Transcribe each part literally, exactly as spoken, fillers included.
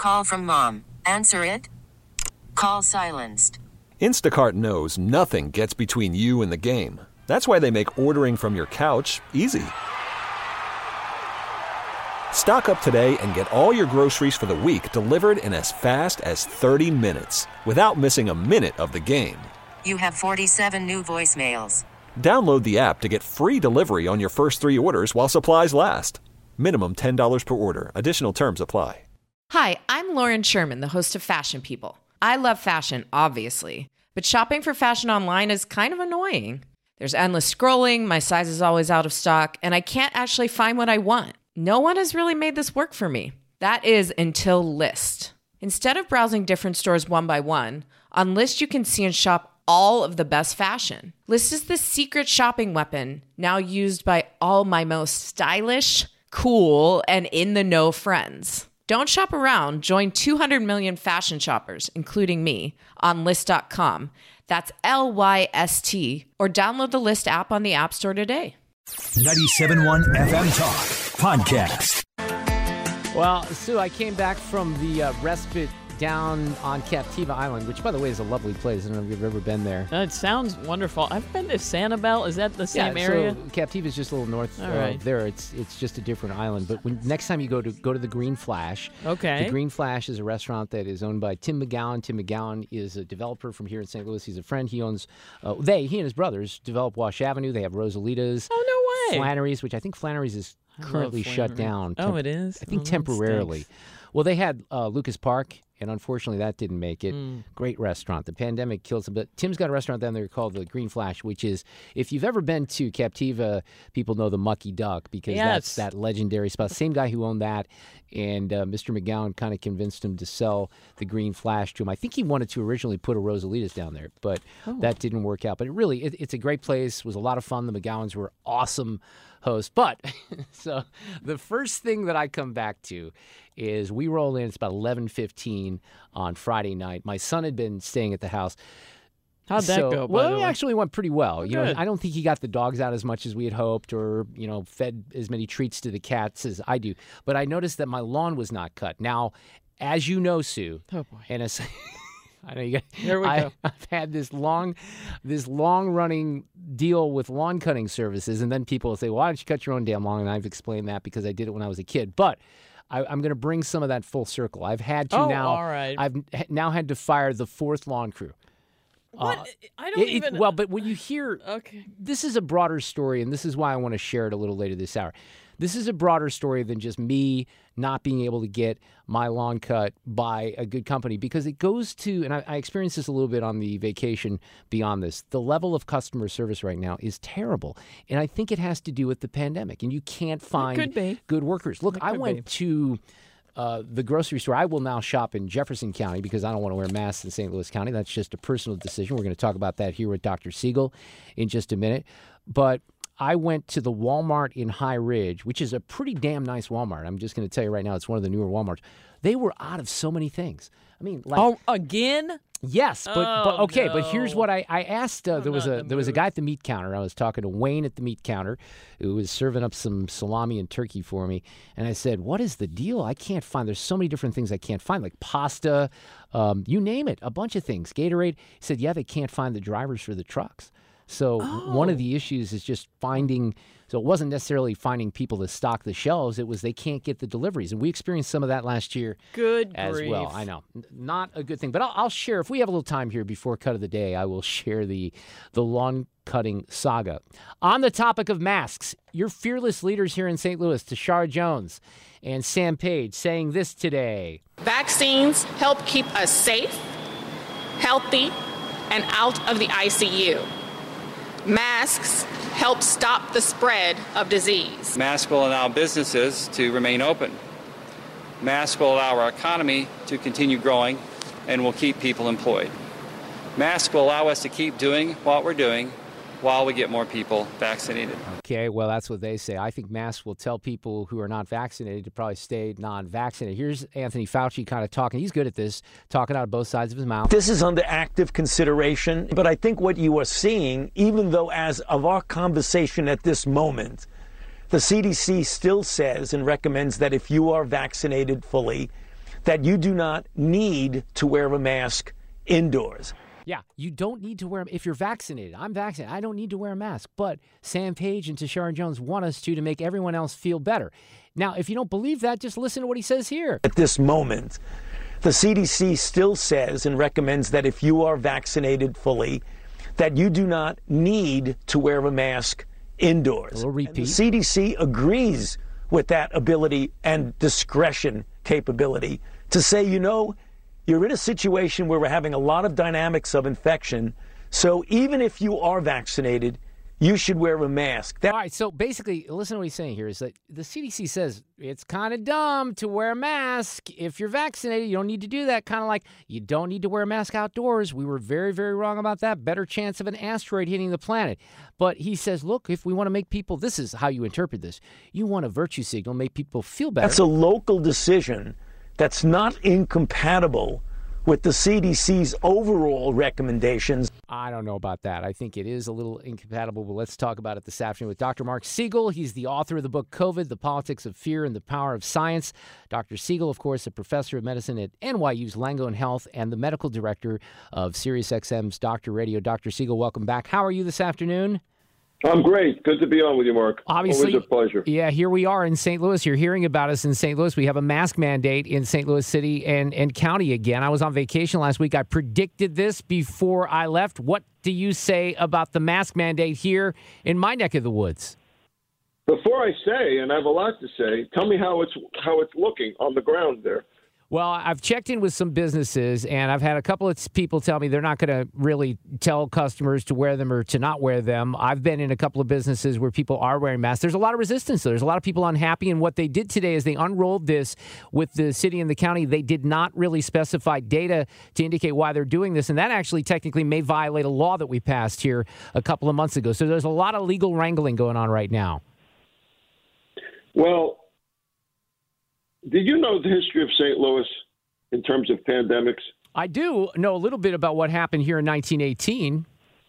Call from mom. Answer it. Call silenced. Instacart knows nothing gets between you and the game. That's why they make ordering from your couch easy. Stock up today and get all your groceries for the week delivered in as fast as thirty minutes without missing a minute of the game. You have forty-seven new voicemails. Download the app to get free delivery on your first three orders while supplies last. Minimum ten dollars per order. Additional terms apply. Hi, I'm Lauren Sherman, the host of Fashion People. I love fashion, obviously, but shopping for fashion online is kind of annoying. There's endless scrolling, my size is always out of stock, and I can't actually find what I want. No one has really made this work for me. That is until Lyst. Instead of browsing different stores one by one, on Lyst you can see and shop all of the best fashion. Lyst is the secret shopping weapon now used by all my most stylish, cool, and in-the-know friends. Don't shop around. Join two hundred million fashion shoppers, including me, on Lyst dot com. That's L Y S T. Or download the Lyst app on the App Store today. ninety-seven point one F M Talk Podcast. Well, Sue, I came back from the uh, respite down on Captiva Island, which, by the way, is a lovely place. I don't know if you've ever been there. Uh, it sounds wonderful. I've been to Sanibel. Is that the same yeah, area? So Captiva is just a little north All uh, right. there. It's it's just a different island. But when next time you go to go to the Green Flash, Okay. the Green Flash is a restaurant that is owned by Tim McGowan. Tim McGowan is a developer from here in Saint Louis. He's a friend. He owns uh, they he and his brothers develop Wash Avenue. They have Rosalitas, Oh, no way. Flannery's, which I think Flannery's is I love currently shut Flannery. down. Oh, it is? I think Oh, that temporarily. stinks. Well, they had uh, Lucas Park, and unfortunately that didn't make it. Mm. Great restaurant. The pandemic killed some, but Tim's got a restaurant down there called the Green Flash, which is, if you've ever been to Captiva, people know the Mucky Duck because that's Yes. that legendary spot. Same guy who owned that, and uh, Mister McGowan kind of convinced him to sell the Green Flash to him. I think he wanted to originally put a Rosalitas down there, but Oh. that didn't work out. But it really, it, it's a great place. It was a lot of fun. The McGowans were awesome hosts. But, so the first thing that I come back to is we roll in. It's about eleven fifteen on Friday night. My son had been staying at the house. How'd that So- go, by Well, the it way? actually went pretty well. You know, good. I don't think he got the dogs out as much as we had hoped, or you know, fed as many treats to the cats as I do. But I noticed that my lawn was not cut. Now, as you know, Sue, Oh, boy. and as I know you got, Here we I, go. I've had this long, this long running deal with lawn cutting services, and then people will say, "Well, why don't you cut your own damn lawn?" And I've explained that because I did it when I was a kid, but. I, I'm going to bring some of that full circle. I've had to Oh, now. all right. I've h- now had to fire the fourth lawn crew. What? Uh, I don't it- it- even... well, but when you hear Okay. this is a broader story, and this is why I want to share it a little later this hour. This is a broader story than just me not being able to get my lawn cut by a good company, because it goes to, and I, I experienced this a little bit on the vacation beyond this, the level of customer service right now is terrible. And I think it has to do with the pandemic, and you can't find could be. good workers. Look, It I could went be. to uh, the grocery store. I will now shop in Jefferson County because I don't want to wear masks in Saint Louis County. That's just a personal decision. We're going to talk about that here with Doctor Siegel in just a minute. But I went to the Walmart in High Ridge, which is a pretty damn nice Walmart. I'm just going to tell you right now, it's one of the newer Walmarts. They were out of so many things. I mean, like, Oh, again? yes, but, but Oh, okay. But here's no. what I, I asked. Uh, I'm there was not a in the there was a mood. guy at the meat counter. I was talking to Wayne at the meat counter, who was serving up some salami and turkey for me. And I said, "What is the deal? I can't find. There's so many different things I can't find, like pasta, um, you name it, a bunch of things. Gatorade." He said, "Yeah, they can't find the drivers for the trucks." So one of Oh. the issues is just finding. So it wasn't necessarily finding people to stock the shelves. It was they can't get the deliveries, and we experienced some of that last year Good as grief. well. I know, N- not a good thing. But I'll, I'll share, if we have a little time here before cut of the day, I will share the the lawn cutting saga. On the topic of masks, your fearless leaders here in Saint Louis, Tashara Jones and Sam Page, saying this today. Vaccines help keep us safe, healthy, and out of the I C U. Masks help stop the spread of disease. Masks will allow businesses to remain open. Masks will allow our economy to continue growing and will keep people employed. Masks will allow us to keep doing what we're doing while we get more people vaccinated. Okay, well, that's what they say. I think masks will tell people who are not vaccinated to probably stay non-vaccinated. Here's Anthony Fauci kind of talking. He's good at this, talking out of both sides of his mouth. This is under active consideration, but I think what you are seeing, even though as of our conversation at this moment, the C D C still says and recommends that if you are vaccinated fully, that you do not need to wear a mask indoors. Yeah, you don't need to wear, if you're vaccinated. I'm vaccinated. I don't need to wear a mask. But Sam Page and Tashara Jones want us to to make everyone else feel better. Now, if you don't believe that, just listen to what he says here. At this moment, the C D C still says and recommends that if you are vaccinated fully, that you do not need to wear a mask indoors. A repeat. And the C D C agrees with that ability and discretion capability to say, you know, you're in a situation where we're having a lot of dynamics of infection, so even if you are vaccinated, you should wear a mask. That- All right, so basically, listen to what he's saying here is that the C D C says it's kind of dumb to wear a mask. If you're vaccinated, you don't need to do that. Kind of like you don't need to wear a mask outdoors. We were very, very wrong about that. Better chance of an asteroid hitting the planet. But he says, look, if we want to make people, this is how you interpret this. You want a virtue signal, make people feel better. That's a local decision that's not incompatible with the C D C's overall recommendations. I don't know about that. I think it is a little incompatible, but let's talk about it this afternoon with Doctor Mark Siegel. He's the author of the book COVID, The Politics of Fear and the Power of Science. Doctor Siegel, of course, a professor of medicine at N Y U's Langone Health and the medical director of SiriusXM's Doctor Radio. Doctor Siegel, welcome back. How are you this afternoon? I'm great. Good to be on with you, Mark. Obviously, always a pleasure. Yeah, here we are in Saint Louis. You're hearing about us in Saint Louis. We have a mask mandate in Saint Louis City and, and County again. I was on vacation last week. I predicted this before I left. What do you say about the mask mandate here in my neck of the woods? Before I say, and I have a lot to say, tell me how it's how it's looking on the ground there. Well, I've checked in with some businesses, and I've had a couple of people tell me they're not going to really tell customers to wear them or to not wear them. I've been in a couple of businesses where people are wearing masks. There's a lot of resistance. There's a lot of people unhappy, and what they did today is they unrolled this with the city and the county. They did not really specify data to indicate why they're doing this, and that actually technically may violate a law that we passed here a couple of months ago. So there's a lot of legal wrangling going on right now. Well, did you know the history of Saint Louis in terms of pandemics? I do know a little bit about what happened here in nineteen eighteen.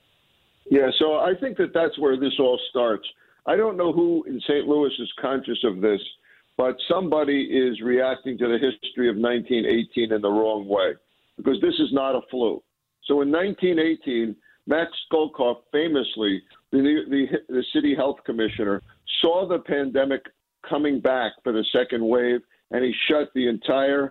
Yeah, so I think that that's where this all starts. I don't know who in Saint Louis is conscious of this, but somebody is reacting to the history of nineteen eighteen in the wrong way, because this is not a flu. So in nineteen eighteen, Max Golkoff, famously, the, the, the city health commissioner, saw the pandemic coming back for the second wave, and he shut the entire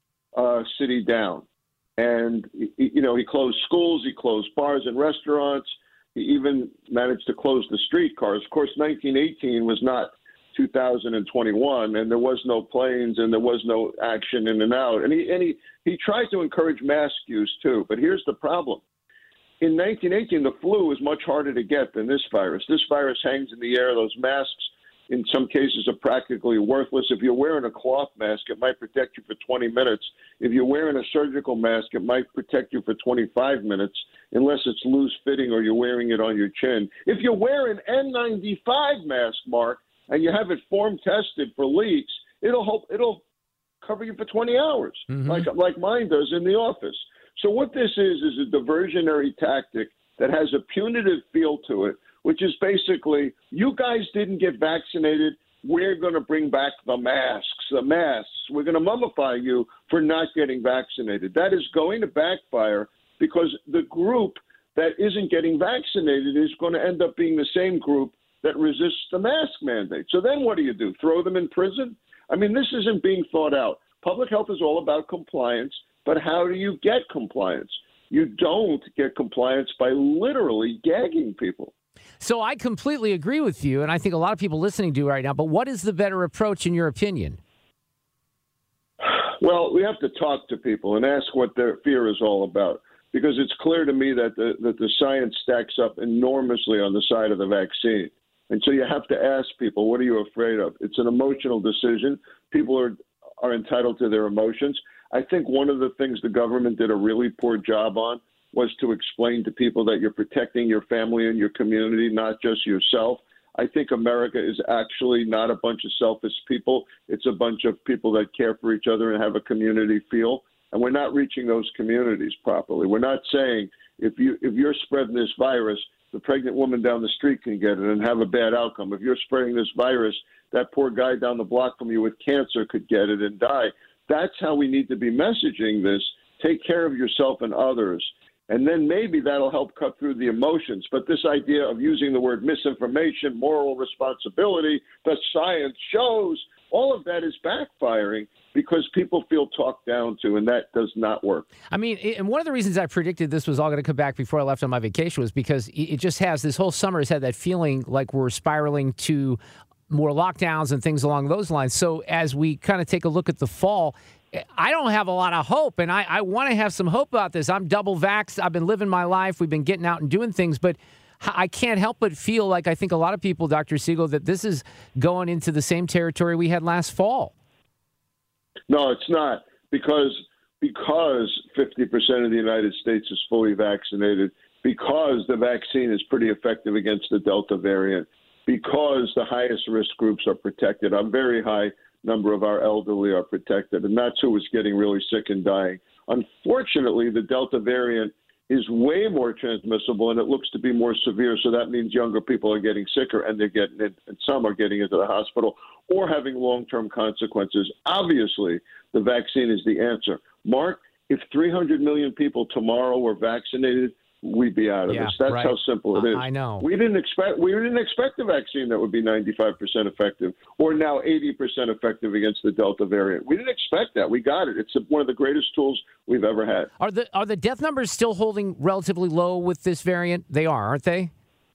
uh, city down. And, you know, he closed schools, he closed bars and restaurants. He even managed to close the streetcars. Of course, nineteen eighteen was not two thousand twenty-one, and there was no planes and there was no action in and out. And he, and he, he tried to encourage mask use, too. But here's the problem. In nineteen eighteen, the flu was much harder to get than this virus. This virus hangs in the air. Those masks, in some cases, are practically worthless. If you're wearing a cloth mask, it might protect you for twenty minutes. If you're wearing a surgical mask, it might protect you for twenty-five minutes, unless it's loose-fitting or you're wearing it on your chin. If you're wearing N ninety-five mask, Mark, and you have it form-tested for leaks, it'll help, it'll cover you for twenty hours, mm-hmm. like like mine does in the office. So what this is is a diversionary tactic that has a punitive feel to it, which is basically, you guys didn't get vaccinated, we're going to bring back the masks, the masks. We're going to mummify you for not getting vaccinated. That is going to backfire, because the group that isn't getting vaccinated is going to end up being the same group that resists the mask mandate. So then what do you do? Throw them in prison? I mean, this isn't being thought out. Public health is all about compliance, but how do you get compliance? You don't get compliance by literally gagging people. So I completely agree with you, and I think a lot of people listening do right now, but what is the better approach in your opinion? Well, we have to talk to people and ask what their fear is all about, because it's clear to me that the, that the science stacks up enormously on the side of the vaccine. And so you have to ask people, what are you afraid of? It's an emotional decision. People are, are entitled to their emotions. I think one of the things the government did a really poor job on was to explain to people that you're protecting your family and your community, not just yourself. I think America is actually not a bunch of selfish people. It's a bunch of people that care for each other and have a community feel. And we're not reaching those communities properly. We're not saying if you if you're spreading this virus, the pregnant woman down the street can get it and have a bad outcome. If you're spreading this virus, that poor guy down the block from you with cancer could get it and die. That's how we need to be messaging this. Take care of yourself and others. And then maybe that'll help cut through the emotions. But this idea of using the word misinformation, moral responsibility, the science shows, all of that is backfiring because people feel talked down to, and that does not work. I mean, and one of the reasons I predicted this was all going to come back before I left on my vacation was because it just has, this whole summer has had that feeling like we're spiraling to more lockdowns and things along those lines. So as we kind of take a look at the fall, I don't have a lot of hope, and I, I want to have some hope about this. I'm double vaxxed. I've been living my life. We've been getting out and doing things, but I can't help but feel like I think a lot of people, Doctor Siegel, that this is going into the same territory we had last fall. No, it's not, because because fifty percent of the United States is fully vaccinated, because the vaccine is pretty effective against the Delta variant, because the highest risk groups are protected. A very high number of our elderly are protected, and that's who is getting really sick and dying. Unfortunately, the Delta variant is way more transmissible, and it looks to be more severe, so that means younger people are getting sicker, and they're getting it, and some are getting into the hospital or having long-term consequences. Obviously, the vaccine is the answer. Mark, if three hundred million people tomorrow were vaccinated, we'd be out of yeah, this. That's right. how simple it is. I know. We didn't expect we didn't expect a vaccine that would be ninety-five percent effective, or now eighty percent effective against the Delta variant. We didn't expect that. We got it. It's one of the greatest tools we've ever had. Are the are the death numbers still holding relatively low with this variant? They are, aren't they?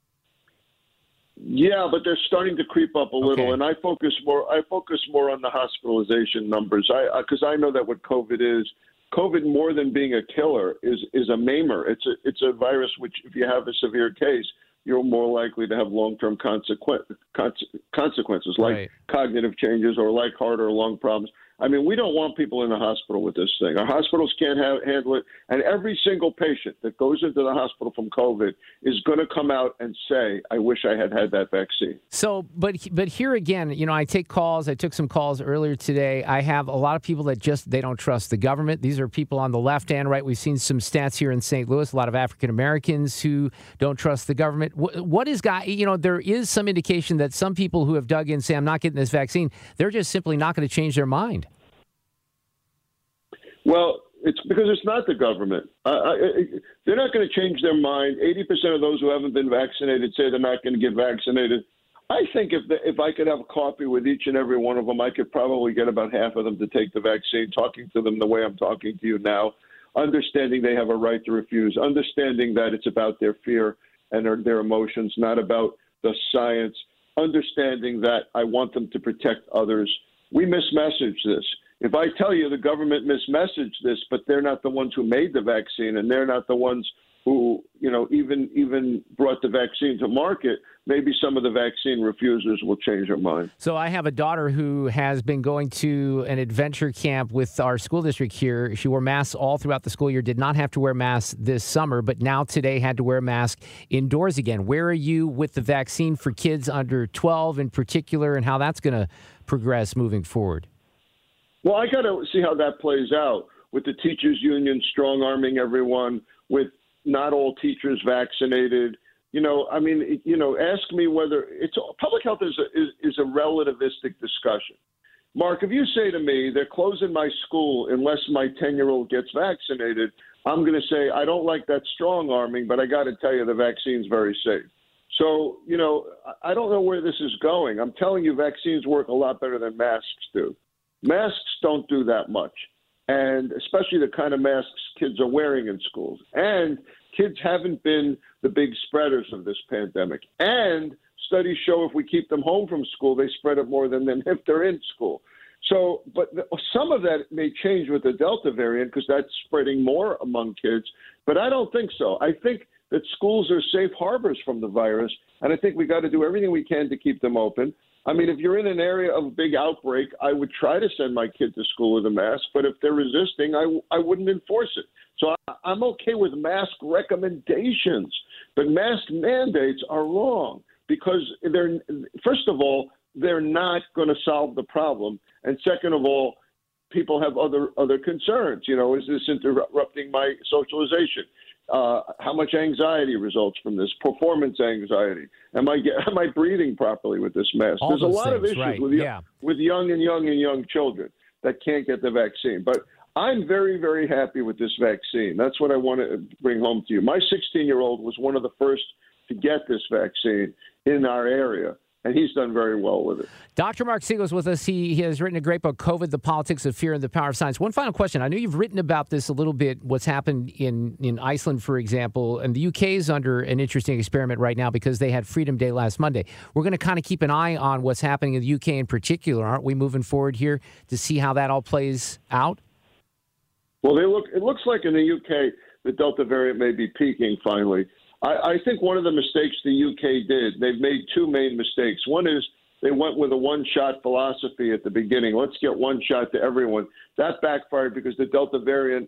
Yeah, but they're starting to creep up a little, okay. and I focus more. I focus more on the hospitalization numbers. I because I, I know that what COVID is. COVID, more than being a killer, is is a maimer. It's a it's a virus which, if you have a severe case, you're more likely to have long-term consequent, conse- consequences, like right. cognitive changes or like heart or lung problems. I mean, we don't want people in the hospital with this thing. Our hospitals can't have, handle it. And every single patient that goes into the hospital from COVID is going to come out and say, I wish I had had that vaccine. So, but but here again, you know, I take calls. I took some calls earlier today. I have a lot of people that just, they don't trust the government. These are people on the left and right. We've seen some stats here in Saint Louis, a lot of African Americans who don't trust the government. What, what is, got, you know, there is some indication that some people who have dug in say, I'm not getting this vaccine, they're just simply not going to change their mind. Well, it's because it's not the government. Uh, I, they're not going to change their mind. eighty percent of those who haven't been vaccinated say they're not going to get vaccinated. I think if the, if I could have a coffee with each and every one of them, I could probably get about half of them to take the vaccine, talking to them the way I'm talking to you now, understanding they have a right to refuse, understanding that it's about their fear and their, their emotions, not about the science, understanding that I want them to protect others. We mismessage this. If I tell you the government mismessaged this, but they're not the ones who made the vaccine and they're not the ones who, you know, even even brought the vaccine to market, maybe some of the vaccine refusers will change their mind. So I have a daughter who has been going to an adventure camp with our school district here. She wore masks all throughout the school year, did not have to wear masks this summer, but now today had to wear a mask indoors again. Where are you with the vaccine for kids under twelve in particular, and how that's going to progress moving forward? Well, I got to see how that plays out with the teachers union strong-arming everyone, with not all teachers vaccinated. You know, I mean, you know, ask me whether it's public health is a, is, is a relativistic discussion. Mark, if you say to me they're closing my school unless my ten-year-old gets vaccinated, I'm going to say I don't like that strong-arming, but I got to tell you the vaccine's very safe. So, you know, I don't know where this is going. I'm telling you, vaccines work a lot better than masks do. Masks don't do that much, and especially the kind of masks kids are wearing in schools. And kids haven't been the big spreaders of this pandemic. And studies show if we keep them home from school, they spread it more than, than if they're in school. So, but the, some of that may change with the Delta variant because that's spreading more among kids. But I don't think so. I think that schools are safe harbors from the virus, and I think we got to do everything we can to keep them open. I mean, if you're in an area of big outbreak, I would try to send my kid to school with a mask. But if they're resisting, I, I wouldn't enforce it. So I, I'm okay with mask recommendations. But mask mandates are wrong because they're, first of all, they're not going to solve the problem. And second of all, people have other other concerns. You know, is this interrupting my socialization? Uh, how much anxiety results from this? Performance anxiety. Am I get, am I breathing properly with this mask? All There's a lot things, of issues right. with yeah. with young and young and young children. that can't get the vaccine. But I'm very, very happy with this vaccine. That's what I want to bring home to you. My sixteen-year-old was one of the first to get this vaccine in our area, and he's done very well with it. Doctor Mark Siegel is with us. He, he has written a great book, COVID, The Politics of Fear and the Power of Science. One final question. I know you've written about this a little bit, what's happened in, in Iceland, for example, and the U K is under an interesting experiment right now because they had Freedom Day last Monday. We're going to kind of keep an eye on what's happening in the U K in particular, aren't we, moving forward here to see how that all plays out? Well, they look. It looks like in the U K, the Delta variant may be peaking finally. I, I think one of the mistakes the U K did, they've made two main mistakes. One is they went with a one-shot philosophy at the beginning. Let's get one shot to everyone. That backfired because the Delta variant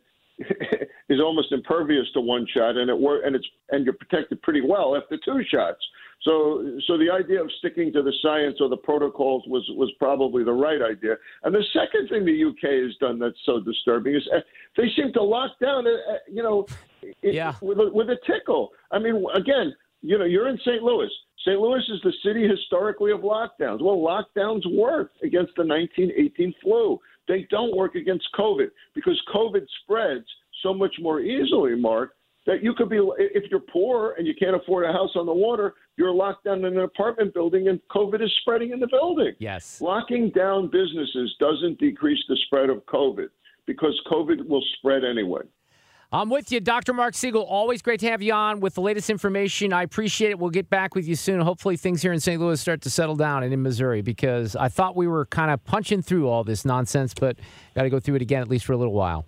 is almost impervious to one shot, and it wor- and it's and you're protected pretty well after two shots. So, so the idea of sticking to the science or the protocols was, was probably the right idea. And the second thing the U K has done that's so disturbing is uh, they seem to lock down, uh, you know, it, yeah. with, a, with a tickle. I mean, again, you know, you're in Saint Louis. Saint Louis is the city historically of lockdowns. Well, lockdowns work against the nineteen eighteen flu. They don't work against COVID because COVID spreads so much more easily, Mark, that you could be, if you're poor and you can't afford a house on the water, you're locked down in an apartment building and COVID is spreading in the building. Yes. Locking down businesses doesn't decrease the spread of COVID because COVID will spread anyway. I'm with you, Doctor Mark Siegel. Always great to have you on with the latest information. I appreciate it. We'll get back with you soon. Hopefully things here in Saint Louis start to settle down and in Missouri because I thought we were kind of punching through all this nonsense, but got to go through it again at least for a little while.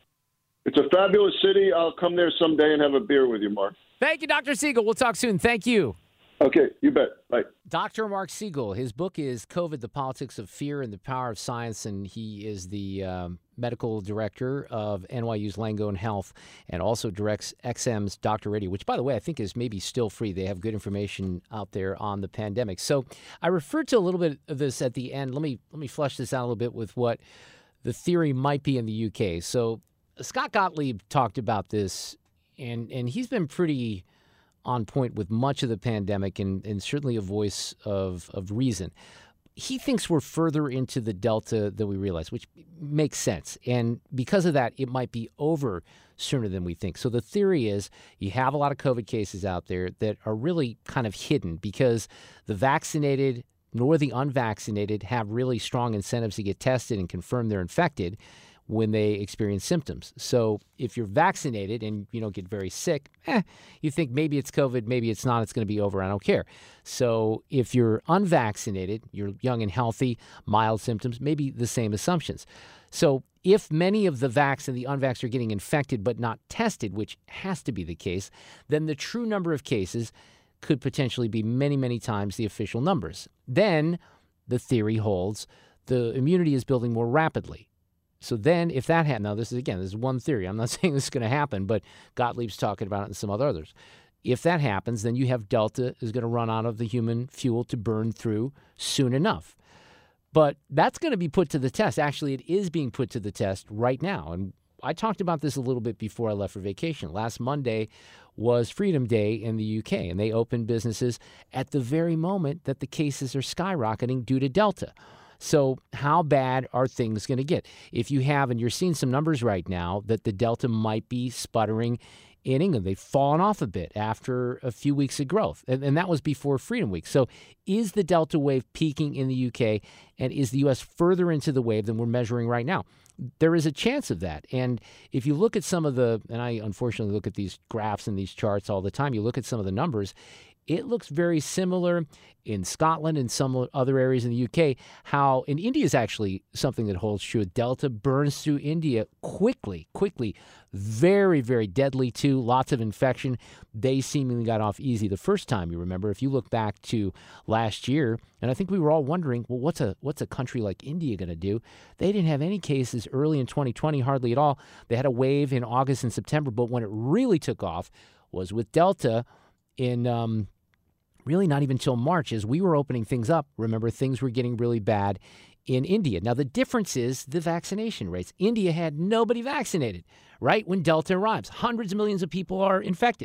It's a fabulous city. I'll come there someday and have a beer with you, Mark. Thank you, Doctor Siegel. We'll talk soon. Thank you. Okay, you bet. Bye. Doctor Mark Siegel, his book is COVID, The Politics of Fear and the Power of Science, and he is the um, medical director of N Y U's Langone Health and also directs X M's Doctor Radio, which, by the way, I think is maybe still free. They have good information out there on the pandemic. So I referred to a little bit of this at the end. Let me let me flesh this out a little bit with what the theory might be in the U K. So Scott Gottlieb talked about this, and, and he's been pretty on point with much of the pandemic and, and certainly a voice of, of reason. He thinks we're further into the Delta than we realize, which makes sense. And because of that, it might be over sooner than we think. So the theory is you have a lot of COVID cases out there that are really kind of hidden because the vaccinated nor the unvaccinated have really strong incentives to get tested and confirm they're infected when they experience symptoms. So if you're vaccinated and you don't get very sick, eh, you think maybe it's COVID, maybe it's not, it's going to be over, I don't care. So if you're unvaccinated, you're young and healthy, mild symptoms, maybe the same assumptions. So if many of the vax and the unvax are getting infected but not tested, which has to be the case, then the true number of cases could potentially be many, many times the official numbers. Then the theory holds the immunity is building more rapidly. So then if that happens, now this is, again, this is one theory. I'm not saying this is going to happen, but Gottlieb's talking about it and some other others. If that happens, then you have Delta is going to run out of the human fuel to burn through soon enough. But that's going to be put to the test. Actually, it is being put to the test right now. And I talked about this a little bit before I left for vacation. Last Monday was Freedom Day in the U K, and they opened businesses at the very moment that the cases are skyrocketing due to Delta. So how bad are things going to get? If you have, and you're seeing some numbers right now, that the Delta might be sputtering in England. They've fallen off a bit after a few weeks of growth, and, and that was before Freedom Week. So is the Delta wave peaking in the U K, and is the U S further into the wave than we're measuring right now? There is a chance of that. And if you look at some of the, and I unfortunately look at these graphs and these charts all the time, you look at some of the numbers, it looks very similar in Scotland and some other areas in the U K, how in India is actually something that holds true. Delta burns through India quickly, quickly, very, very deadly too, lots of infection. They seemingly got off easy the first time, you remember. If you look back to last year, and I think we were all wondering, well, what's a what's a country like India going to do? They didn't have any cases early in twenty twenty, hardly at all. They had a wave in August and September, but when it really took off was with Delta in um, really not even till March. As we were opening things up, remember, things were getting really bad in India. Now, the difference is the vaccination rates. India had nobody vaccinated, right, when Delta arrives. Hundreds of millions of people are infected.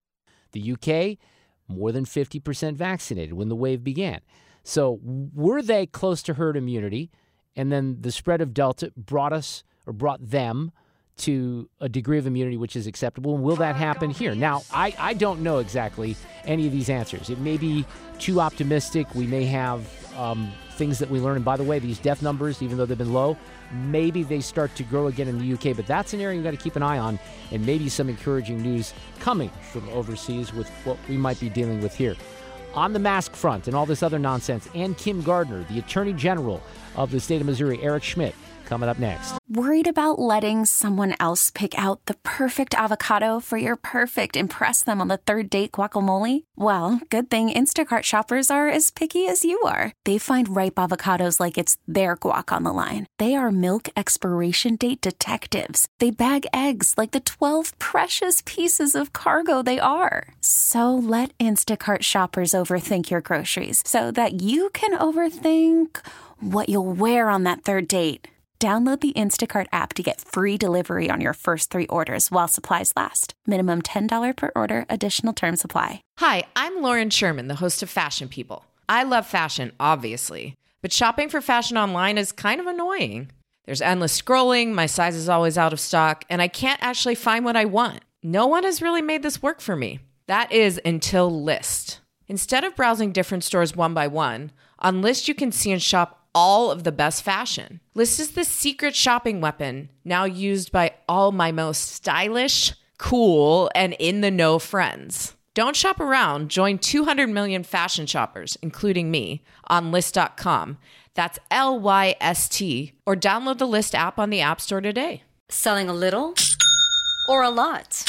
The U K, more than fifty percent vaccinated when the wave began. So were they close to herd immunity? and then the spread of Delta brought us or brought them to a degree of immunity which is acceptable. And will that happen here? Now, I, I don't know exactly any of these answers. It may be too optimistic. We may have um, things that we learn. And by the way, these death numbers, even though they've been low, maybe they start to grow again in the U K. But that's an area we've got to keep an eye on, and maybe some encouraging news coming from overseas with what we might be dealing with here. On the mask front and all this other nonsense, and Kim Gardner, the Attorney General of the state of Missouri, Eric Schmidt, coming up next. Worried about letting someone else pick out the perfect avocado for your perfect impress them on the third date guacamole? Well, good thing Instacart shoppers are as picky as you are. They find ripe avocados like it's their guac on the line. They are milk expiration date detectives. They bag eggs like the twelve precious pieces of cargo they are. So let Instacart shoppers overthink your groceries so that you can overthink what you'll wear on that third date. Download the Instacart app to get free delivery on your first three orders while supplies last. Minimum ten dollars per order. Additional terms apply. Hi, I'm Lauren Sherman, the host of Fashion People. I love fashion, obviously, but shopping for fashion online is kind of annoying. There's endless scrolling, my size is always out of stock, and I can't actually find what I want. No one has really made this work for me. That is until Lyst. Instead of browsing different stores one by one, on Lyst you can see and shop all of the best fashion. Lyst is the secret shopping weapon now used by all my most stylish, cool, and in-the-know friends. Don't shop around. Join two hundred million fashion shoppers, including me, on Lyst dot com. That's L Y S T. Or download the Lyst app on the App Store today. Selling a little or a lot?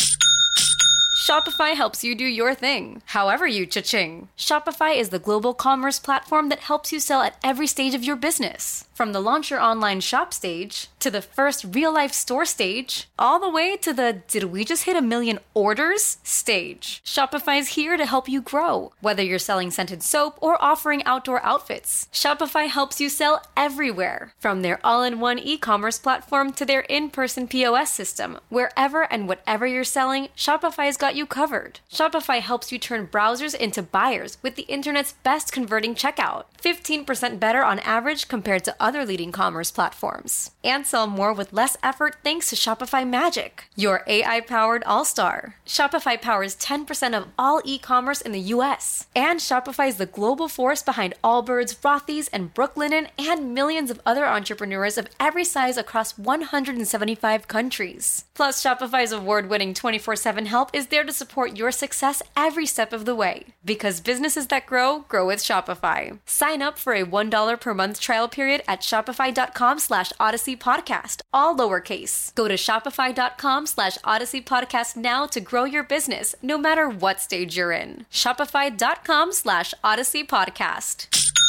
Shopify helps you do your thing, however you cha-ching. Shopify is the global commerce platform that helps you sell at every stage of your business. From the launch your online shop stage, to the first real-life store stage, all the way to the did we just hit a million orders stage. Shopify's here to help you grow. Whether you're selling scented soap or offering outdoor outfits, Shopify helps you sell everywhere. From their all-in-one e-commerce platform to their in-person P O S system, wherever and whatever you're selling, Shopify's got you covered. Shopify helps you turn browsers into buyers with the internet's best converting checkout. fifteen percent better on average compared to other leading commerce platforms. And sell more with less effort thanks to Shopify Magic, your A I-powered all-star. Shopify powers ten percent of all e-commerce in the U S. And Shopify is the global force behind Allbirds, Rothy's, and Brooklinen, and millions of other entrepreneurs of every size across one hundred seventy-five countries. Plus, Shopify's award-winning twenty-four seven help is there to support your success every step of the way. Because businesses that grow, grow with Shopify. Sign up for a one dollar per month trial period at shopify.com slash Odyssey Podcast, all lowercase. Go to shopify.com slash Odyssey Podcast now to grow your business, no matter what stage you're in. Shopify.com slash Odyssey Podcast.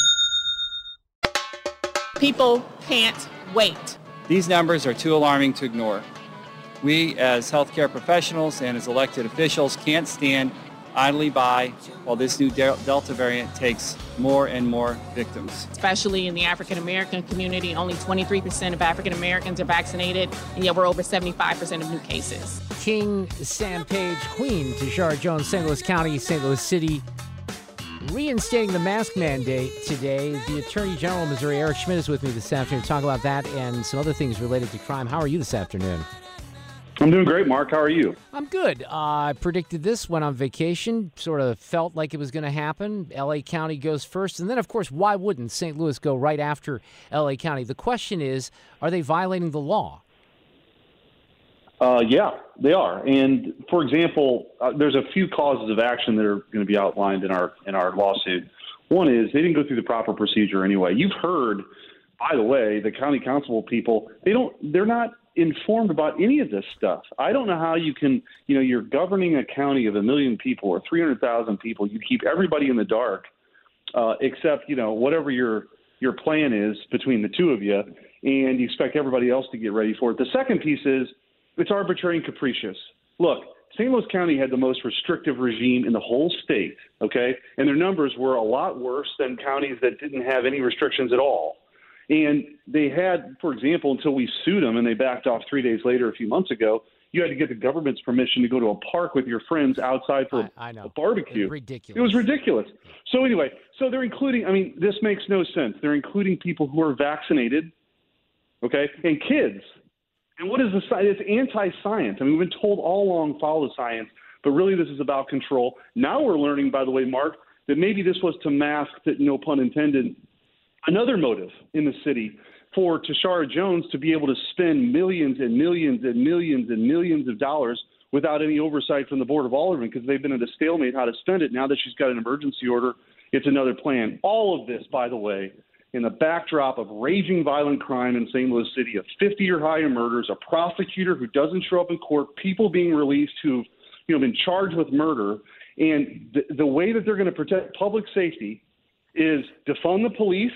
People can't wait. These numbers are too alarming to ignore. We, as healthcare professionals and as elected officials, can't stand idly by while this new Delta variant takes more and more victims. Especially in the African American community, only twenty-three percent of African Americans are vaccinated, and yet we're over seventy-five percent of new cases. King, Sam Page, Queen, Tashara Jones, Saint Louis County, Saint Louis City, reinstating the mask mandate today. The Attorney General of Missouri, Eric Schmidt, is with me this afternoon to talk about that and some other things related to crime. How are you this afternoon? I'm doing great, Mark. How are you? I'm good. Uh, I predicted this, went on vacation, sort of felt like it was going to happen. L A County goes first. And then, of course, why wouldn't Saint Louis go right after L A County? The question is, are they violating the law? Uh, yeah, they are. And, for example, uh, there's a few causes of action that are going to be outlined in our in our lawsuit. One is they didn't go through the proper procedure anyway. You've heard, by the way, the county council people, they don't, they're not informed about any of this stuff. I don't know how you can, you know, you're governing a county of a million people or three hundred thousand people. You keep everybody in the dark, uh, except, you know, whatever your your plan is between the two of you, and you expect everybody else to get ready for it. The second piece is it's arbitrary and capricious. Look, Saint Louis County had the most restrictive regime in the whole state, okay? And their numbers were a lot worse than counties that didn't have any restrictions at all. And they had, for example, until we sued them and they backed off three days later a few months ago, you had to get the government's permission to go to a park with your friends outside for I, I know. a barbecue. It's ridiculous. It was ridiculous. So anyway, so they're including, I mean, this makes no sense. They're including people who are vaccinated okay? And kids. And what is the science? It's anti-science. I mean, we've been told all along, follow the science, but really this is about control. Now we're learning, by the way, Mark, that maybe this was to mask, that, no pun intended, another motive in the city for Tashara Jones to be able to spend millions and millions and millions and millions of dollars without any oversight from the Board of Aldermen, because they've been at a stalemate how to spend it. Now that she's got an emergency order, it's another plan. All of this, by the way, in the backdrop of raging violent crime in Saint Louis City, of fifty-year high in murders, a prosecutor who doesn't show up in court, people being released who've you know, been charged with murder. And the, the way that they're going to protect public safety is defund the police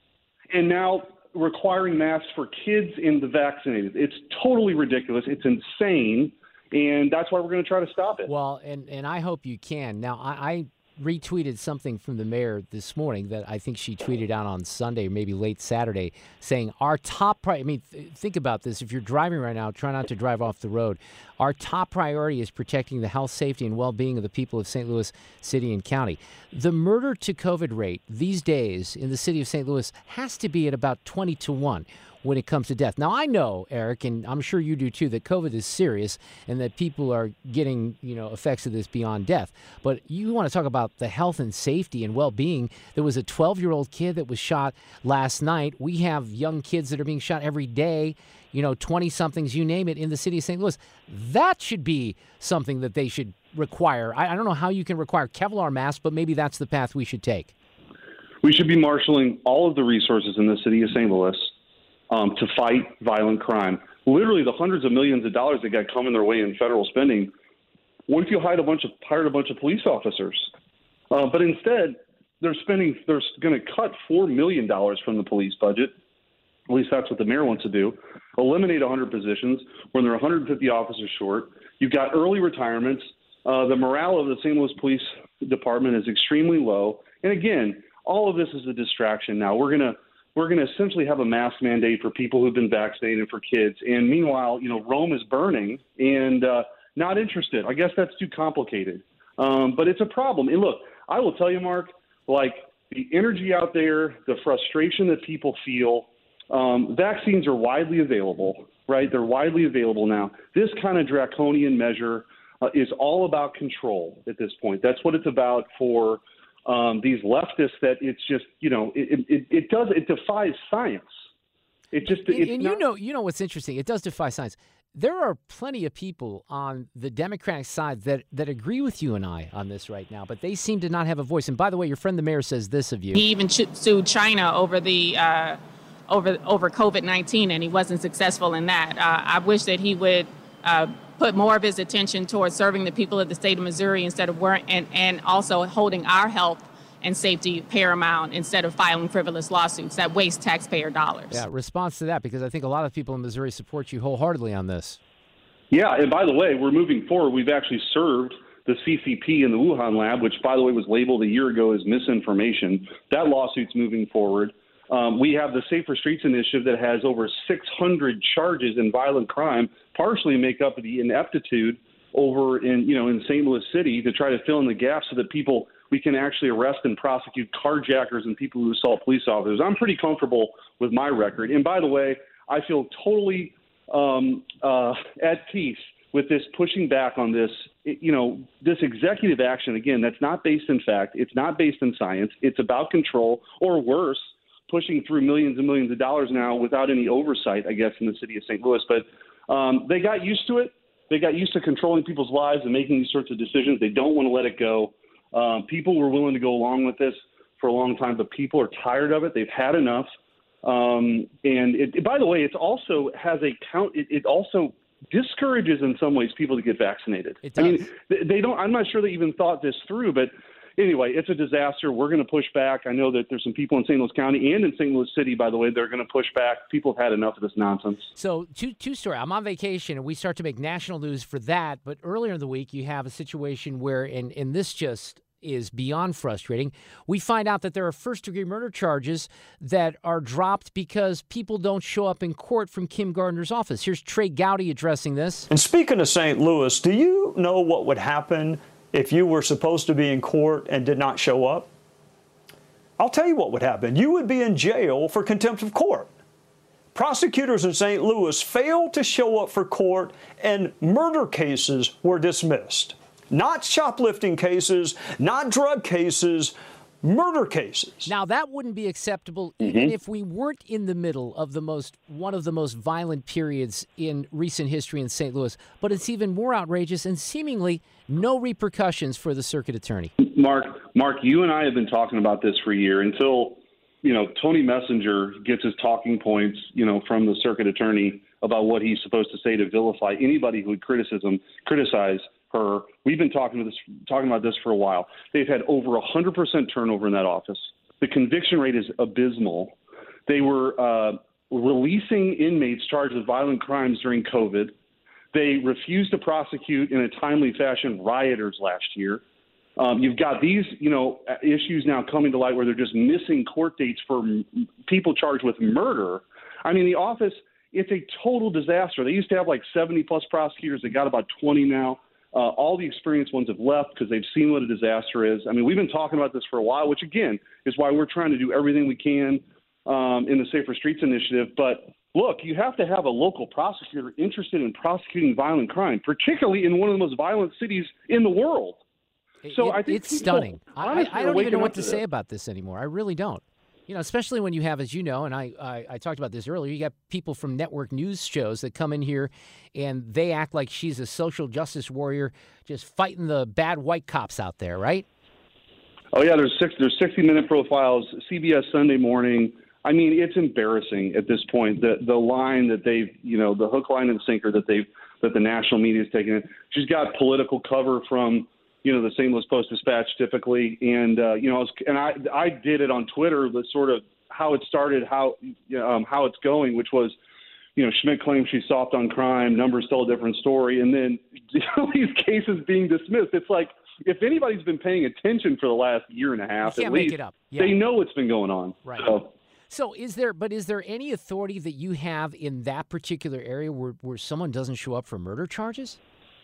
and now requiring masks for kids and the vaccinated. It's totally ridiculous. It's insane. And that's why we're going to try to stop it. Well, and, and I hope you can. Now, I, I retweeted something from the mayor this morning that I think she tweeted out on Sunday, maybe late Saturday, saying our top priority, I mean, th- think about this. If you're driving right now, try not to drive off the road. Our top priority is protecting the health, safety, and well-being of the people of Saint Louis City and County. The murder to COVID rate these days in the city of Saint Louis has to be at about twenty to one. When it comes to death. Now, I know, Eric, and I'm sure you do too, that COVID is serious and that people are getting, you know, effects of this beyond death. But you want to talk about the health and safety and well-being. There was a twelve-year-old kid that was shot last night. We have young kids that are being shot every day, you know, twenty-somethings, you name it, in the city of Saint Louis. That should be something that they should require. I, I don't know how you can require Kevlar masks, but maybe that's the path we should take. We should be marshaling all of the resources in the city of Saint Louis Um, to fight violent crime. Literally the hundreds of millions of dollars that got coming their way in federal spending. What if you hired a bunch of hired a bunch of police officers? Uh, but instead, they're spending. They're going to cut four million dollars from the police budget. At least that's what the mayor wants to do. Eliminate one hundred positions when there are one hundred fifty officers short. You've got early retirements. Uh, the morale of the Saint Louis Police Department is extremely low. And again, all of this is a distraction. Now we're going to. We're going to essentially have a mask mandate for people who've been vaccinated, for kids. And meanwhile, you know, Rome is burning and uh, not interested. I guess that's too complicated. Um, but it's a problem. And look, I will tell you, Mark, like the energy out there, the frustration that people feel, um, vaccines are widely available, right? They're widely available now. This kind of draconian measure uh, is all about control at this point. That's what it's about for Um, these leftists, that it's just, you know, it, it, it does, it defies science. It just, and, it's and not... you know, you know what's interesting? It does defy science. There are plenty of people on the Democratic side that, that agree with you and I on this right now, but they seem to not have a voice. And by the way, your friend the mayor says this of you. He even sued China over the uh, over over COVID nineteen, and he wasn't successful in that. Uh, I wish that he would uh, put more of his attention towards serving the people of the state of Missouri instead of worrying, and, and also holding our health and safety paramount instead of filing frivolous lawsuits that waste taxpayer dollars. Yeah, response to that, because I think a lot of people in Missouri support you wholeheartedly on this. Yeah, and by the way, we're moving forward. We've actually served the C C P in the Wuhan lab, which, by the way, was labeled a year ago as misinformation. That lawsuit's moving forward. Um, we have the Safer Streets Initiative that has over six hundred charges in violent crime, partially make up the ineptitude over in, you know, in Saint Louis City to try to fill in the gaps so that people, we can actually arrest and prosecute carjackers and people who assault police officers. I'm pretty comfortable with my record. And by the way, I feel totally um, uh, at peace with this pushing back on this, you know, this executive action. Again, that's not based in fact. It's not based in science. It's about control, or worse, pushing through millions and millions of dollars now without any oversight, I guess, in the city of Saint Louis. But um, they got used to it. They got used to controlling people's lives and making these sorts of decisions. They don't want to let it go. Um, people were willing to go along with this for a long time, but people are tired of it. They've had enough. Um, and it, by the way, it also has a count. It, it also discourages in some ways people to get vaccinated. It does. I mean, they, they don't, I'm not sure they even thought this through, but anyway, it's a disaster. We're going to push back. I know that there's some people in Saint Louis County and in Saint Louis City, by the way, they're going to push back. People have had enough of this nonsense. So, two two story. I'm on vacation, and we start to make national news for that. But earlier in the week, you have a situation where, and, and this just is beyond frustrating, we find out that there are first-degree murder charges that are dropped because people don't show up in court from Kim Gardner's office. Here's Trey Gowdy addressing this. And speaking of Saint Louis, do you know what would happen if you were supposed to be in court and did not show up? I'll tell you what would happen. You would be in jail for contempt of court. prosecutors in Saint Louis failed to show up for court and murder cases were dismissed. Not shoplifting cases, not drug cases, murder cases. Now, that wouldn't be acceptable Mm-hmm. even if we weren't in the middle of the most one of the most violent periods in recent history in Saint Louis. But it's even more outrageous and seemingly no repercussions for the circuit attorney. Mark, Mark, you and I have been talking about this for a year until, you know, Tony Messenger gets his talking points, you know, from the circuit attorney about what he's supposed to say to vilify anybody who would criticism criticize her. We've been talking to this, talking about this for a while. They've had over one hundred percent turnover in that office. The conviction rate is abysmal. They were uh, releasing inmates charged with violent crimes during COVID. They refused to prosecute in a timely fashion rioters last year. Um, you've got these, you know, issues now coming to light where they're just missing court dates for m- people charged with murder. I mean, the office, it's a total disaster. They used to have like seventy plus prosecutors. They got about twenty now. Uh, all the experienced ones have left because they've seen what a disaster is. I mean, we've been talking about this for a while, which, again, is why we're trying to do everything we can um, in the Safer Streets initiative. But, look, you have to have a local prosecutor interested in prosecuting violent crime, particularly in one of the most violent cities in the world. So It- I think it's people, stunning. I, honestly, I are don't even waking know up what to to say this. about this anymore. I really don't. You know, especially when you have, as you know, and I, I, I talked about this earlier, you got people from network news shows that come in here and they act like she's a social justice warrior just fighting the bad white cops out there, right? Oh yeah, there's six. There's sixty minute profiles. C B S Sunday Morning. I mean, it's embarrassing at this point. The the line that they've, you know, the hook, line, and sinker that they've that the national media is taking in. She's got political cover from, you know, the Saint Louis Post-Dispatch typically, and uh, you know, I was, and I I did it on Twitter, the sort of how it started, how um, how it's going, which was, you know, Schmidt claims she's soft on crime, numbers tell a different story, and then these cases being dismissed. It's like, if anybody's been paying attention for the last year and a half, You at can't make least, it up. Yeah. they know what's been going on. Right. So, So is there, but is there any authority that you have in that particular area where, where someone doesn't show up for murder charges?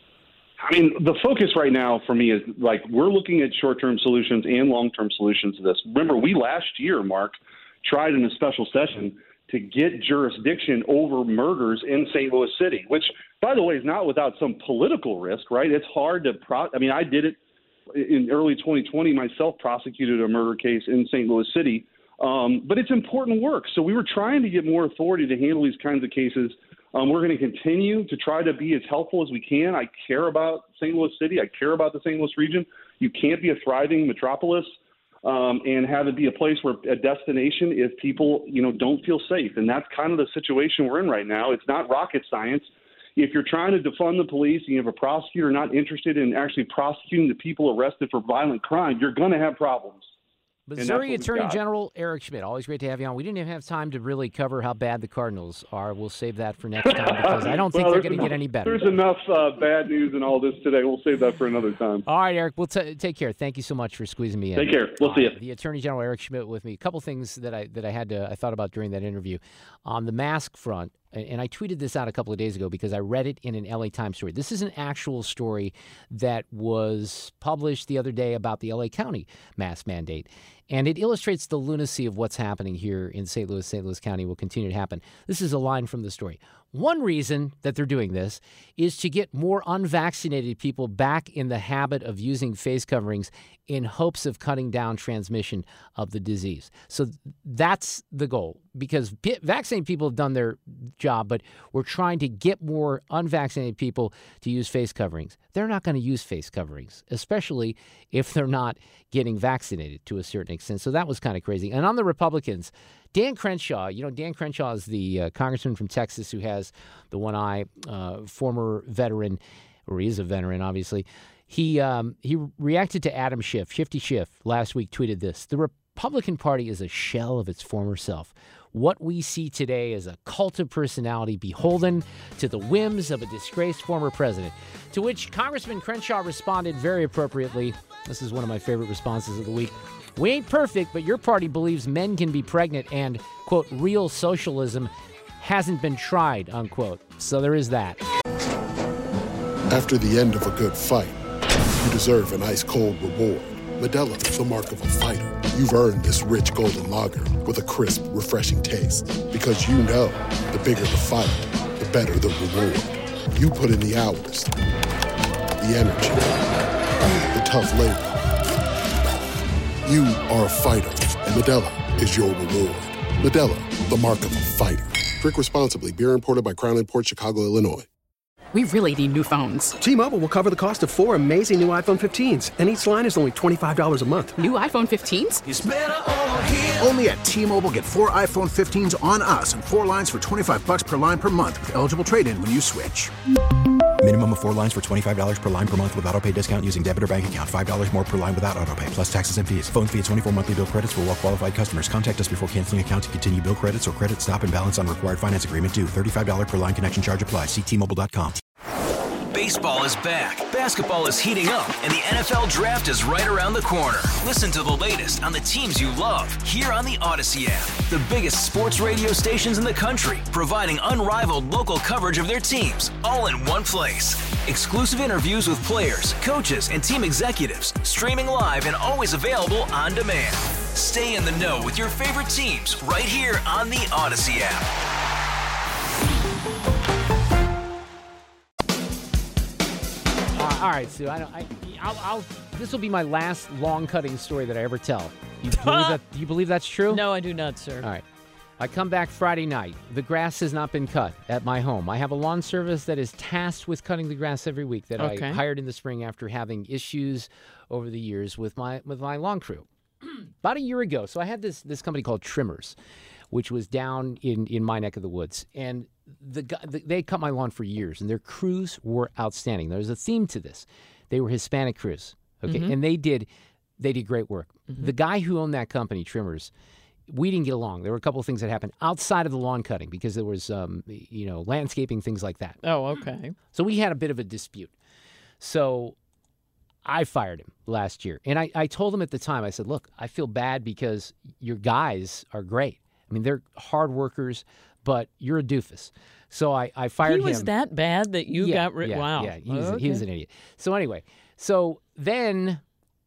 I mean, the focus right now for me is like we're looking at short-term solutions and long-term solutions to this. Remember, we last year, Mark, tried in a special session to get jurisdiction over murders in Saint Louis City, which, by the way, is not without some political risk, right? It's hard to pro- – I mean, I did it in early twenty twenty myself, prosecuted a murder case in Saint Louis City. Um, but it's important work. So we were trying to get more authority to handle these kinds of cases. Um, we're going to continue to try to be as helpful as we can. I care about Saint Louis City. I care about the Saint Louis region. You can't be a thriving metropolis um, and have it be a place where a destination if people, you know, don't feel safe. And that's kind of the situation we're in right now. It's not rocket science. If you're trying to defund the police and you have a prosecutor not interested in actually prosecuting the people arrested for violent crime, you're going to have problems. Missouri Attorney General Eric Schmidt, always great to have you on. We didn't even have time to really cover how bad the Cardinals are. We'll save that for next time because I don't think Well, they're there's going to get enough- any better. There's enough uh, bad news in all this today. We'll save that for another time. All right, Eric, we'll t- take care. Thank you so much for squeezing me in. Take care. We'll All see right, you. The Attorney General Eric Schmidt with me. A couple things that I that I had to I thought about during that interview. On the mask front, and and I tweeted this out a couple of days ago because I read it in an L A Times story. This is an actual story that was published the other day about the L A County mask mandate. And it illustrates the lunacy of what's happening here in Saint Louis. Saint Louis County will continue to happen. This is a line from the story. One reason that they're doing this is to get more unvaccinated people back in the habit of using face coverings in hopes of cutting down transmission of the disease. So that's the goal, because p- vaccinated people have done their job, but we're trying to get more unvaccinated people to use face coverings. They're not going to use face coverings, especially if they're not getting vaccinated to a certain extent. So that was kind of crazy. And on the Republicans, Dan Crenshaw, you know, Dan Crenshaw is the uh, congressman from Texas who has the one eye, uh, former veteran, or he is a veteran, obviously. He um, he reacted to Adam Schiff. Shifty Schiff last week tweeted this: "The Republican Party is a shell of its former self. What we see today is a cult of personality beholden to the whims of a disgraced former president." To which Congressman Crenshaw responded very appropriately. This is one of my favorite responses of the week. "We ain't perfect, but your party believes men can be pregnant and, quote, real socialism hasn't been tried, unquote." So there is that. After the end of a good fight, you deserve an ice-cold reward. Modelo is the mark of a fighter. You've earned this rich golden lager with a crisp, refreshing taste. Because you know, the bigger the fight, the better the reward. You put in the hours, the energy, the tough labor. You are a fighter, and Modelo is your reward. Modelo, the mark of a fighter. Drink responsibly. Beer imported by Crown Imports, Chicago, Illinois. We really need new phones. T-Mobile will cover the cost of four amazing new iPhone fifteens, and each line is only twenty-five dollars a month. New iPhone fifteens? It's better over here. Only at T-Mobile, get four iPhone fifteens on us and four lines for twenty-five bucks per line per month with eligible trade-in when you switch. Minimum of four lines for twenty-five dollars per line per month with autopay discount using debit or bank account. five dollars more per line without autopay, plus taxes and fees. Phone fee at twenty-four monthly bill credits for well-qualified customers. Contact us before canceling account to continue bill credits or credit stop and balance on required finance agreement due. thirty-five dollars per line connection charge applies. See T Mobile dot com. Baseball is back, basketball is heating up, and the N F L Draft is right around the corner. Listen to the latest on the teams you love here on the Odyssey app. The biggest sports radio stations in the country, providing unrivaled local coverage of their teams, all in one place. Exclusive interviews with players, coaches, and team executives, streaming live and always available on demand. Stay in the know with your favorite teams right here on the Odyssey app. All right, Sue. I don't. I, I'll. I'll this will be my last long-cutting story that I ever tell. You believe that? Do you believe that's true? No, I do not, sir. All right. I come back Friday night. The grass has not been cut at my home. I have a lawn service that is tasked with cutting the grass every week that Okay. I hired in the spring after having issues over the years with my with my lawn crew. About a year ago, so I had this this company called Trimmers, which was down in, in my neck of the woods, and the, guy, the they cut my lawn for years, and their crews were outstanding. There's a theme to this. They were Hispanic crews, okay, Mhm. and they did they did great work. Mhm. The guy who owned that company, Trimmers, we didn't get along. There were a couple of things that happened outside of the lawn cutting because there was, um, you know, landscaping, things like that. Oh, okay. So we had a bit of a dispute. So I fired him last year. And I, I told him at the time, I said, look, I feel bad because your guys are great. I mean, they're hard workers, but you're a doofus. So I, I fired him. He was that bad that you yeah, got rid yeah, Wow. Yeah, he was, okay. he was an idiot. So anyway, so then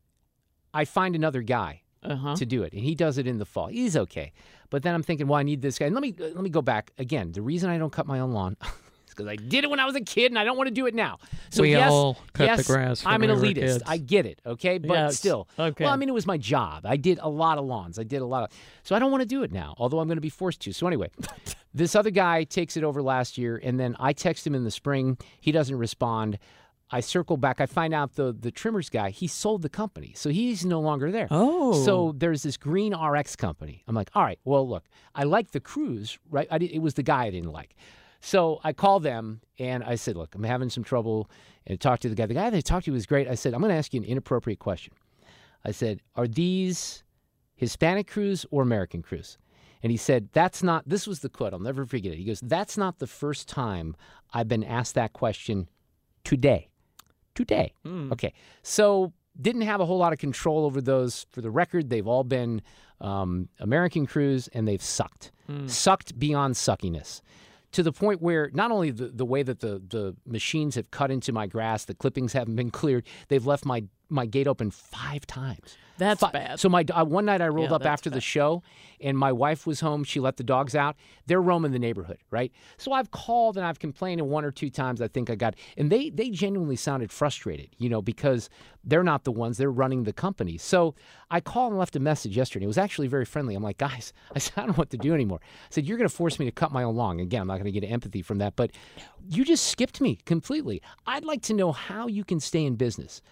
I find another guy uh-huh. to do it, and he does it in the fall. He's okay. But then I'm thinking, well, I need this guy. And let me let me go back again. The reason I don't cut my own lawn is because I did it when I was a kid, and I don't want to do it now. So We yes, all cut yes, the grass when I'm an we were elitist. kids. I get it, okay? But Yes, still. okay. Well, I mean, it was my job. I did a lot of lawns. I did a lot of. So I don't want to do it now, although I'm going to be forced to. So anyway, this other guy takes it over last year, and then I text him in the spring. He doesn't respond. I circle back. I find out the the Trimmers guy, he sold the company. So he's no longer there. Oh. So there's this Green R X company. I'm like, all right, well, look, I like the crews, right? I did, it was the guy I didn't like. So I called them, and I said, look, I'm having some trouble. And I talked to the guy. The guy that I talked to was great. I said, I'm going to ask you an inappropriate question. I said, are these Hispanic crews or American crews? And he said, that's not, this was the quote. I'll never forget it. He goes, that's not the first time I've been asked that question today. Today. Hmm. Okay. So didn't have a whole lot of control over those. For the record, they've all been um, American crews, and they've sucked. Hmm. Sucked beyond suckiness. To the point where not only the, the way that the, the machines have cut into my grass, the clippings haven't been cleared, they've left my, my gate open five times. That's Fi- bad. So my uh, one night I rolled Yeah, up that's after the bad. show, and my wife was home. She let the dogs out. They're roaming the neighborhood, right? So I've called and I've complained, and one or two times I think I got, and they they genuinely sounded frustrated, you know, because they're not the ones, they're running the company. So I called and left a message yesterday. It was actually very friendly. I'm like, guys, I said, I don't know what to do anymore. I said, you're going to force me to cut my own lawn. Again, I'm not going to get empathy from that, but you just skipped me completely. I'd like to know how you can stay in business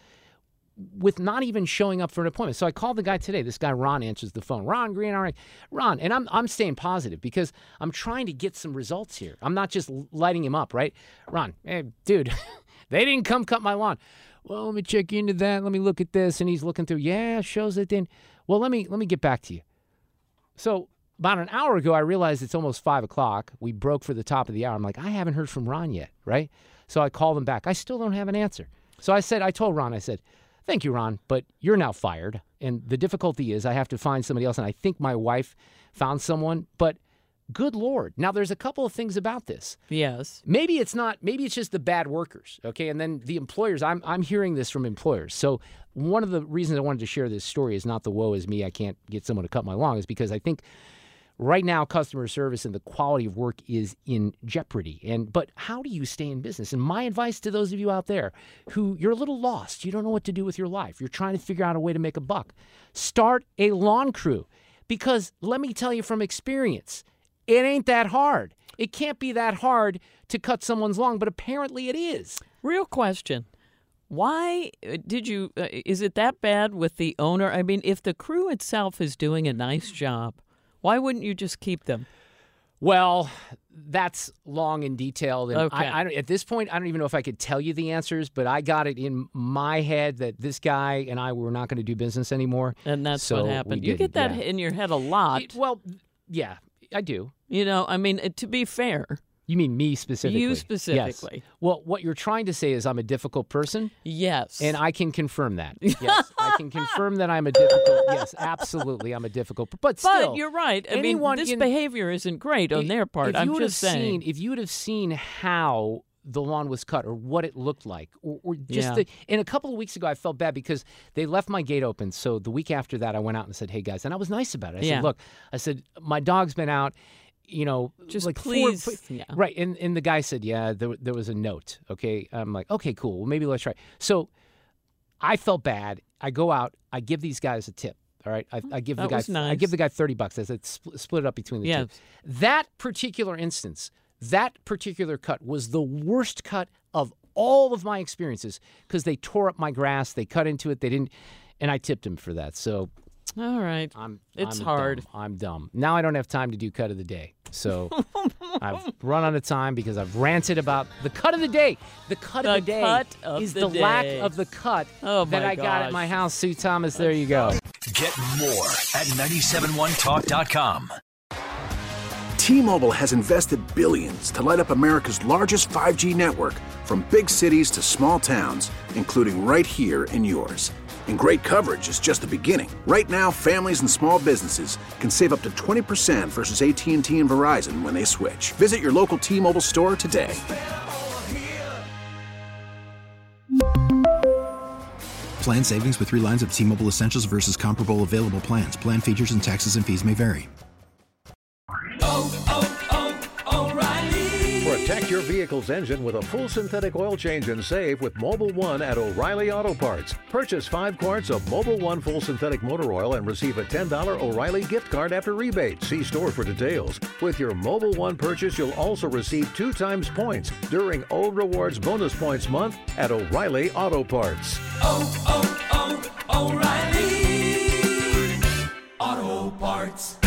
with not even showing up for an appointment. So I called the guy today. This guy, Ron, answers the phone. Ron Green, all right. Ron, and I'm I'm staying positive because I'm trying to get some results here. I'm not just lighting him up, right? Ron, hey, dude, they didn't come cut my lawn. Well, let me check into that. Let me look at this. And he's looking through. Yeah, shows it didn't. Well, let me let me get back to you. So about an hour ago, I realized it's almost five o'clock. We broke for the top of the hour. I'm like, I haven't heard from Ron yet, right? So I called him back. I still don't have an answer. So I said, I told Ron, I said, thank you, Ron, but you're now fired. And the difficulty is I have to find somebody else. And I think my wife found someone, but good Lord. Now, there's a couple of things about this. Yes. Maybe it's not, maybe it's just the bad workers, okay? And then the employers, I'm I'm hearing this from employers. So one of the reasons I wanted to share this story is not the woe is me, I can't get someone to cut my lawn, is because I think right now customer service and the quality of work is in jeopardy. And but how do you stay in business? And my advice to those of you out there who you're a little lost, you don't know what to do with your life, you're trying to figure out a way to make a buck, start a lawn crew. Because let me tell you from experience, it ain't that hard. It can't be that hard to cut someone's lawn, but apparently it is. Real question. Why did you, uh, is it that bad with the owner? I mean, if the crew itself is doing a nice job, why wouldn't you just keep them? Well, that's long and detailed. And Okay. I, I don't, at this point, I don't even know if I could tell you the answers, but I got it in my head that this guy and I were not going to do business anymore. And that's so what happened. we You get didn't, that yeah. in your head a lot. It- well, yeah, I do. You know, I mean, uh, to be fair. You mean me specifically? You specifically. Yes. Well, what you're trying to say is I'm a difficult person? Yes. And I can confirm that. Yes, I can confirm that I'm a difficult, yes, absolutely, I'm a difficult, but still. But you're right. I mean, anyone this in- behavior isn't great on If- their part. if I'm you would just have saying. Seen, if you would have seen how the lawn was cut or what it looked like, or, or just Yeah. the, and a couple of weeks ago I felt bad because they left my gate open. So the week after that I went out and said, hey guys, and I was nice about it. I Yeah. said, look, I said, my dog's been out, you know, Just like four- please, four- yeah. right. And, and the guy said, yeah, there, there was a note. Okay. I'm like, okay, cool. Well, maybe let's try. So I felt bad. I go out, I give these guys a tip. All right. I, I give the That guy, was I nice. give the guy thirty bucks. I said, split, split it up between the Yes. two. That particular instance, that particular cut was the worst cut of all of my experiences because they tore up my grass. They cut into it. They didn't, and I tipped him for that. So All right. I'm, It's I'm hard. dumb. I'm dumb. Now I don't have time to do cut of the day. So I've run out of time because I've ranted about the cut of the day. The cut The of the day cut of is the the, lack day. of the cut Oh, that my I got at gosh. my house. Sue Thomas, there you go. Get more at nine seven one talk dot com. T-Mobile has invested billions to light up America's largest five G network, from big cities to small towns, including right here in yours. And great coverage is just the beginning. Right now, families and small businesses can save up to twenty percent versus A T and T and Verizon when they switch. Visit your local T-Mobile store today. Plan savings with three lines of T-Mobile Essentials versus comparable available plans. Plan features and taxes and fees may vary. Protect your vehicle's engine with a full synthetic oil change and save with Mobile One at O'Reilly Auto Parts. Purchase five quarts of Mobile One full synthetic motor oil and receive a ten dollars O'Reilly gift card after rebate. See store for details. With your Mobile One purchase, you'll also receive two times points during O Rewards Bonus Points Month at O'Reilly Auto Parts. Oh, oh, oh, O'Reilly Auto Parts.